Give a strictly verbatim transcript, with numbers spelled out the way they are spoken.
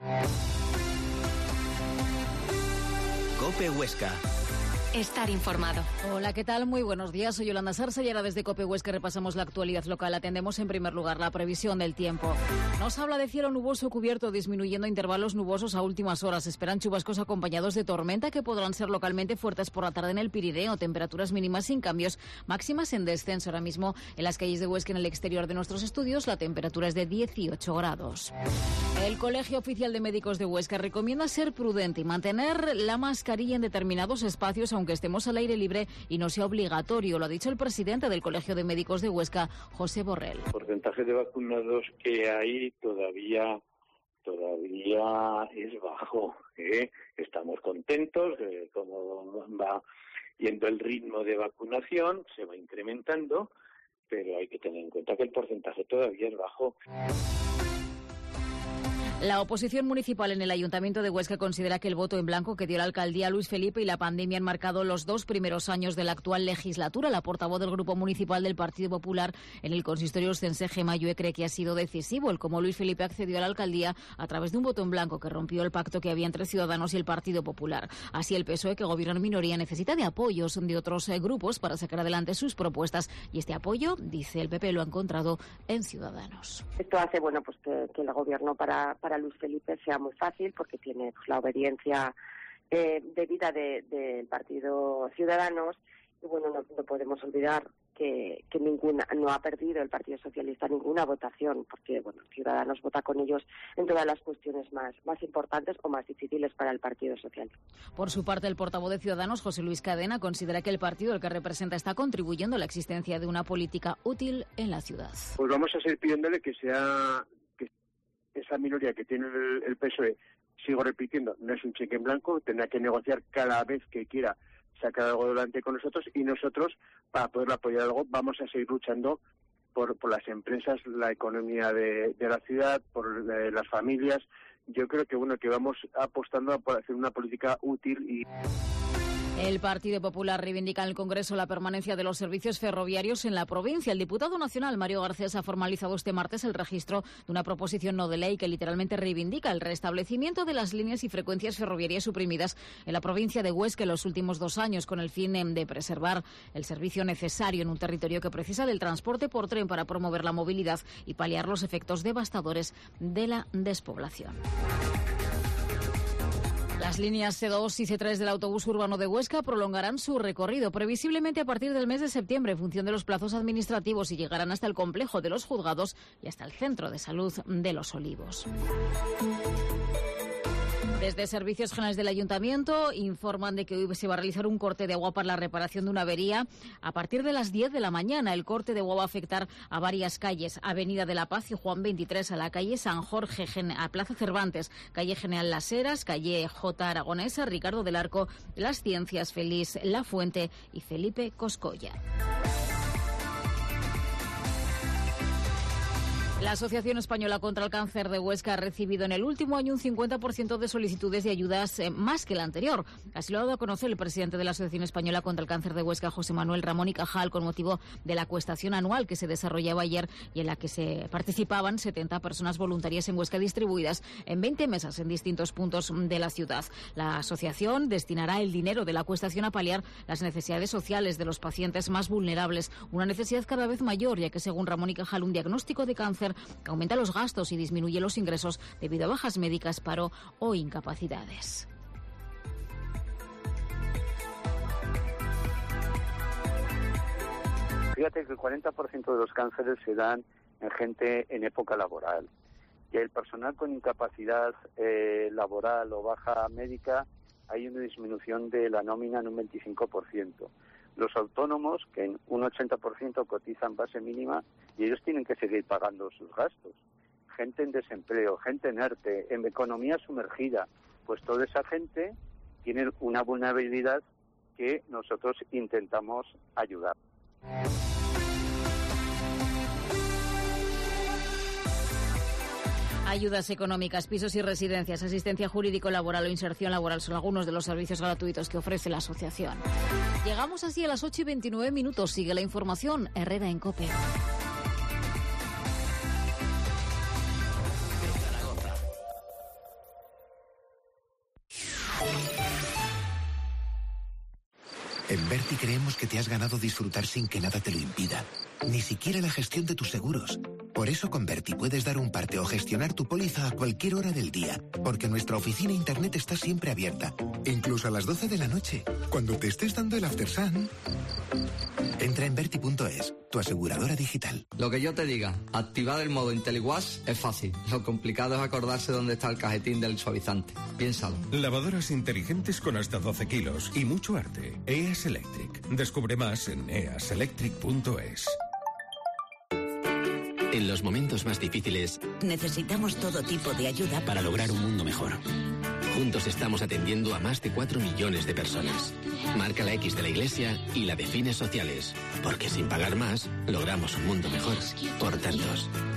COPE Huesca. Estar informado. Hola, ¿qué tal? Muy buenos días. Soy Yolanda Sarsa y ahora desde COPE Huesca repasamos la actualidad local. Atendemos en primer lugar la previsión del tiempo. Nos habla de cielo nuboso cubierto, disminuyendo intervalos nubosos a últimas horas. Esperan chubascos acompañados de tormenta que podrán ser localmente fuertes por la tarde en el Pirineo. Temperaturas mínimas sin cambios, máximas en descenso. Ahora mismo en las calles de Huesca, en el exterior de nuestros estudios, la temperatura es de dieciocho grados. El Colegio Oficial de Médicos de Huesca recomienda ser prudente y mantener la mascarilla en determinados espacios, aunque estemos al aire libre y no sea obligatorio. Lo ha dicho el presidente del Colegio de Médicos de Huesca, José Borrell. El porcentaje de vacunados que hay todavía todavía es bajo, ¿eh? Estamos contentos de cómo va yendo el ritmo de vacunación, se va incrementando, pero hay que tener en cuenta que el porcentaje todavía es bajo. La oposición municipal en el Ayuntamiento de Huesca considera que el voto en blanco que dio la alcaldía a Luis Felipe y la pandemia han marcado los dos primeros años de la actual legislatura. La portavoz del Grupo Municipal del Partido Popular en el consistorio ostense, Gemma Llue, cree que ha sido decisivo el cómo Luis Felipe accedió a la alcaldía a través de un voto en blanco que rompió el pacto que había entre Ciudadanos y el Partido Popular. Así, el P S O E, que gobierna en minoría, necesita de apoyos de otros eh, grupos para sacar adelante sus propuestas, y este apoyo, dice el P P, lo ha encontrado en Ciudadanos. Esto hace bueno pues que, que el gobierno para, para Luis Felipe sea muy fácil, porque tiene pues, la obediencia eh, debida del de Partido Ciudadanos, y bueno, no, no podemos olvidar que, que ninguna no ha perdido el Partido Socialista ninguna votación, porque bueno, Ciudadanos vota con ellos en todas las cuestiones más, más importantes o más difíciles para el Partido Socialista. Por su parte, el portavoz de Ciudadanos, José Luis Cadena, considera que el partido al que representa está contribuyendo a la existencia de una política útil en la ciudad. Pues vamos a seguir pidiéndole que sea que esa minoría que tiene el, el P S O E, sigo repitiendo, no es un cheque en blanco, tendrá que negociar cada vez que quiera sacar algo adelante con nosotros, y nosotros, para poder apoyar algo, vamos a seguir luchando por, por las empresas, la economía de, de la ciudad, por eh, las familias. Yo creo que bueno que vamos apostando por hacer una política útil y... El Partido Popular reivindica en el Congreso la permanencia de los servicios ferroviarios en la provincia. El diputado nacional Mario Garcés ha formalizado este martes el registro de una proposición no de ley que literalmente reivindica el restablecimiento de las líneas y frecuencias ferroviarias suprimidas en la provincia de Huesca en los últimos dos años, con el fin de preservar el servicio necesario en un territorio que precisa del transporte por tren para promover la movilidad y paliar los efectos devastadores de la despoblación. Las líneas C dos y C tres del autobús urbano de Huesca prolongarán su recorrido, previsiblemente a partir del mes de septiembre, en función de los plazos administrativos, y llegarán hasta el complejo de los juzgados y hasta el Centro de Salud de Los Olivos. Desde Servicios Generales del Ayuntamiento informan de que hoy se va a realizar un corte de agua para la reparación de una avería a partir de las diez de la mañana. El corte de agua va a afectar a varias calles: Avenida de la Paz y Juan veintitrés, a la calle San Jorge, a Plaza Cervantes, calle General Las Heras, calle J. Aragonesa, Ricardo del Arco, Las Ciencias, Feliz La Fuente y Felipe Coscolla. La Asociación Española contra el Cáncer de Huesca ha recibido en el último año un cincuenta por ciento de solicitudes de ayudas eh, más que la anterior. Así lo ha dado a conocer el presidente de la Asociación Española contra el Cáncer de Huesca, José Manuel Ramón y Cajal, con motivo de la acuestación anual que se desarrollaba ayer y en la que se participaban setenta personas voluntarias en Huesca, distribuidas en veinte mesas en distintos puntos de la ciudad. La asociación destinará el dinero de la acuestación a paliar las necesidades sociales de los pacientes más vulnerables, una necesidad cada vez mayor, ya que según Ramón y Cajal, un diagnóstico de cáncer que aumenta los gastos y disminuye los ingresos debido a bajas médicas, paro o incapacidades. Fíjate que el cuarenta por ciento de los cánceres se dan en gente en época laboral, y el personal con incapacidad eh, laboral o baja médica hay una disminución de la nómina en un veinticinco por ciento. Los autónomos, que en un ochenta por ciento cotizan base mínima, y ellos tienen que seguir pagando sus gastos. Gente en desempleo, gente en ERTE, en economía sumergida, pues toda esa gente tiene una vulnerabilidad que nosotros intentamos ayudar. Ayudas económicas, pisos y residencias, asistencia jurídico-laboral o inserción laboral son algunos de los servicios gratuitos que ofrece la asociación. Llegamos así a las ocho y veintinueve minutos. Sigue la información. Herrera en COPE. En Verti creemos que te has ganado disfrutar sin que nada te lo impida. Ni siquiera la gestión de tus seguros. Por eso con Verti puedes dar un parte o gestionar tu póliza a cualquier hora del día, porque nuestra oficina e internet está siempre abierta, incluso a las doce de la noche, cuando te estés dando el after sun. Entra en Verti punto es, tu aseguradora digital. Lo que yo te diga, activar el modo IntelliWash es fácil. Lo complicado es acordarse dónde está el cajetín del suavizante. Piénsalo. Lavadoras inteligentes con hasta doce kilos y mucho arte. E A S Electric. Descubre más en e a s electric punto es. En los momentos más difíciles, necesitamos todo tipo de ayuda para lograr un mundo mejor. Juntos estamos atendiendo a más de cuatro millones de personas. Marca la X de la Iglesia y la de fines sociales, porque sin pagar más, logramos un mundo mejor por tantos.